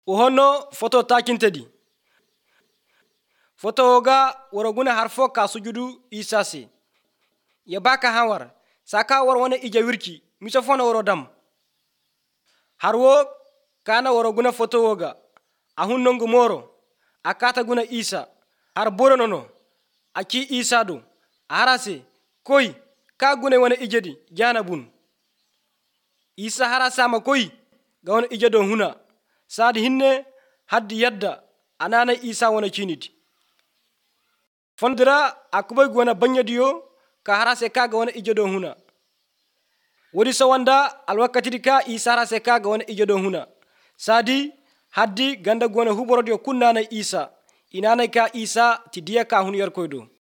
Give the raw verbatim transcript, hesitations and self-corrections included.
Uhono foto takintedi. Foto ga waraguna harfo ka sujudu isasi. Ya baka hawar. Saka war wana ija wirki. Misa fona waro dam. Harwo kana waraguna foto woga. Ahun nongu moro. Akata guna isa. Har boro nono. Aki isa do. Harase. Koi. Ka guna wana ijadi. Jana bun. Isa harasa ma koi. Ga wana ijado huna. Sadi hinne haddi yadda. Anana isa wana chiniti. Fondira akubai gwana banyadiyo. Ka harase ka ga wana ijado huna. Wadi sawanda alwakatidi ka isa harase ka ga wana ijado huna. Sadi haddi ganda gwana huborodiyo kunna na isa. Inana ka isa tidia ka hun yarkoido.